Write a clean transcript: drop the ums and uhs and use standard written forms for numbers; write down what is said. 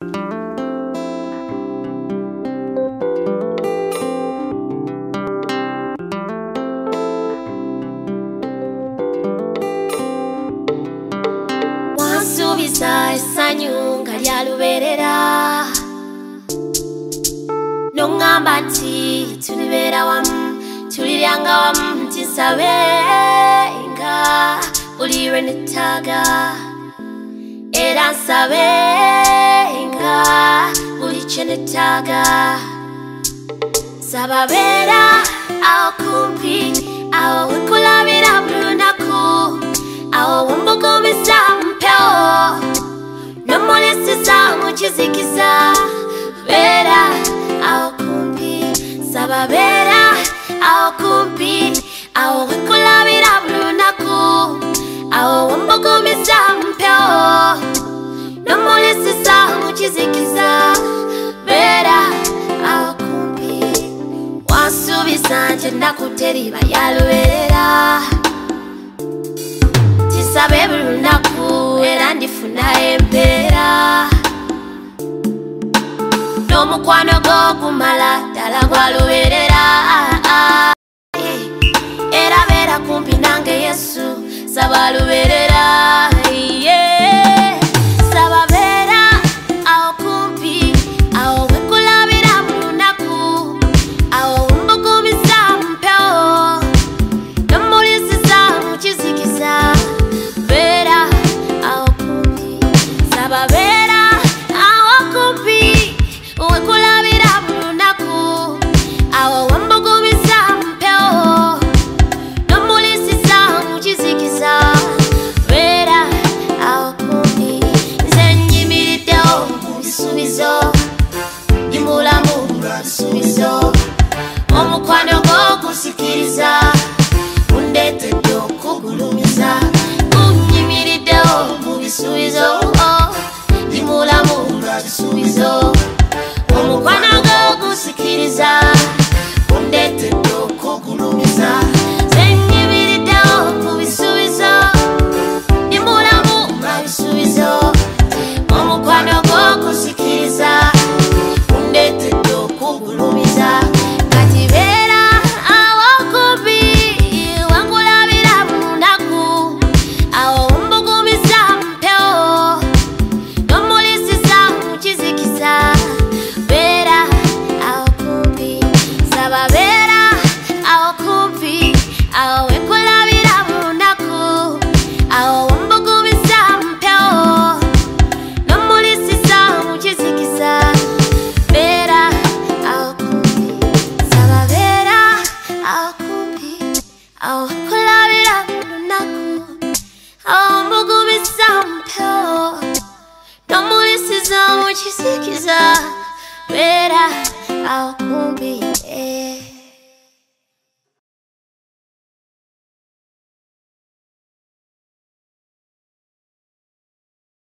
Wansubisa essanyu nga lyalubeerera nongamba nti tulibeera wamu tuliryanga wamu nti nsabenga buli lwe nettaaga era nsabenga buli kye nettaaga nsaba beera awo kumpi awo wekulabira buli lunaku awo wembugumisa mpewo nomulisiza mu kizikiza beera awo kumpi nsaba beera awo kumpi awo wekulabira buli lunaku awo wembugumisa mpewo nomulisiza mu kizikiza beera awo kumpi wansuubiza nti ennaku teriba yalubeerera nsabe buli lunaku era ndifuna empeera n'omukwano gw'ogumala ddala gwalubeerera era beera kumpi nange Yesu saba lubeerera saba beera awo kumpi awo wekulabira buli lunaku awo wembugumisa mpewo nomulisiza mu kizikiza beera awo kumpi saba beera awo kumpi wekulabira buli lunaku awo wembugumisa mpewo nomulisiza mu kizikiza beera awo kumpi nze nyimiriddewo mu bisuubizo ndi mulamu lwa bisuubizo omukwano gw'ogusikiriza gundeetedde okugulumiza gunyimiriddewo mu bisuubizo ndi mulamu lwa bisuubizo omukwano gw'ogusikiriza gundeetedde okugulumiza nze nyimiriddewo mu bisuubizo ndi mulamu lwa bisuubizo omukwano gw'ogusikiriza gundeetedde okugulumiza kati beera awo kumpi wangulabira buli lunaku awo wembugumisa mpewo nomulisiza mu kizikiza beera awo kumpi nsaba beera awo kumpi awo wekulabira buli lunaku awo wembugumisa mpewo nomulisiza mu kizikiza beera awo kumpi nsaba beera awo kumpi awo wekulabira buli lunaku awo wembugumisa mpewo nomulisiza mu kizikiza beera awo kumpi